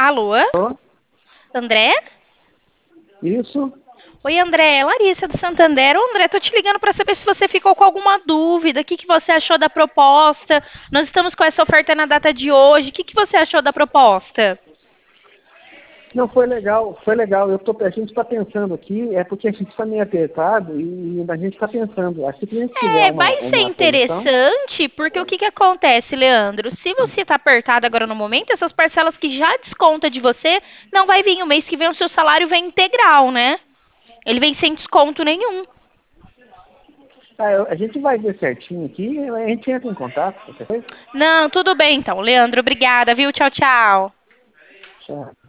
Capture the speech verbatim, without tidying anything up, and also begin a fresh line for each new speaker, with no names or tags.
Alô?
Alô?
André?
Isso?
Oi, André. É Larissa do Santander. Ô, André, tô te ligando para saber se você ficou com alguma dúvida. O que, que você achou da proposta? Nós estamos com essa oferta na data de hoje. O que, que você achou da proposta?
Não, foi legal, foi legal. Eu tô, a gente está pensando aqui, é porque a gente está meio apertado e a gente está pensando. Acho que se a gente tiver
É, vai
uma,
ser
uma solução.
interessante, porque o que, que acontece, Leandro? Se você está apertado agora no momento, essas parcelas que já desconta de você, não vai vir. O mês que vem o seu salário vem integral, né? Ele vem sem desconto nenhum.
Ah, eu- a gente vai ver certinho aqui, a gente entra em contato, qualquer coisa.
Não, tudo bem então, Leandro. Obrigada, viu? Tchau, tchau.
Tchau.